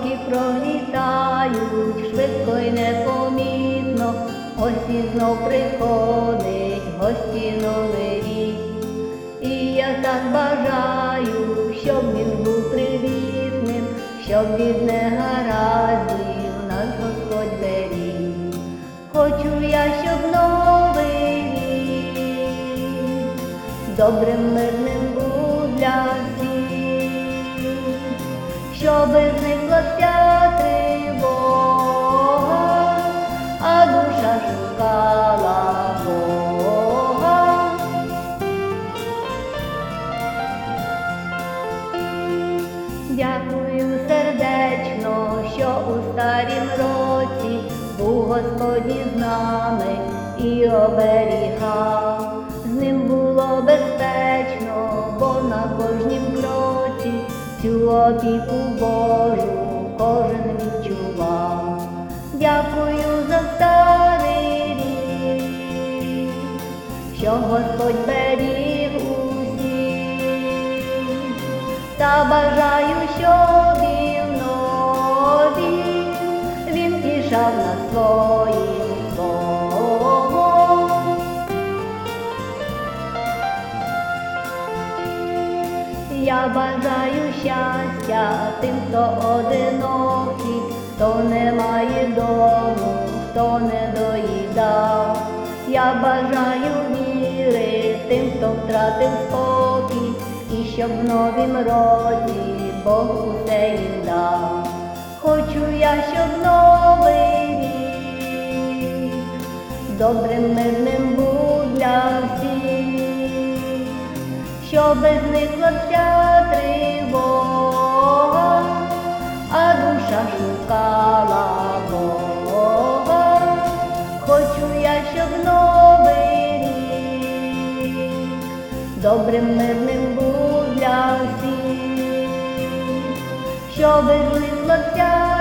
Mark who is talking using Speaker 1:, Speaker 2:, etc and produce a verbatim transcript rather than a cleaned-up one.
Speaker 1: роки пролітають швидко й непомітно, ось і знов приходить в гості новий рік. І я так бажаю, щоб він був привітним, щоб від негараздів нас Господь беріг. Хочу я, щоб новий рік добрим, мирним був для всіх, щоби зникла вся тривога, а душа шукала Бога. Дякую сердечно, що у старім році був Господь із нами і оберігав. З ним було безпечно, бо на кожнім кроці цю опіку Божу кожен відчував. Дякую за старий рік, що Господь беріг усіх, та бажаю, щоб і в нові він тішав нас своїм словом. Я бажаю щастя тим, хто одинокий, хто не має дому, хто не доїдав. Я бажаю віри тим, хто втратив спокій, і щоб в новім році Бог усе їм дав. Хочу я, щоб новий рік добрим, мирним був для всіх, щоби зникла вся тривога, а душа шукала Бога. Хочу я, щоб новий рік добрим, мирним був для всіх, щоби зникла вся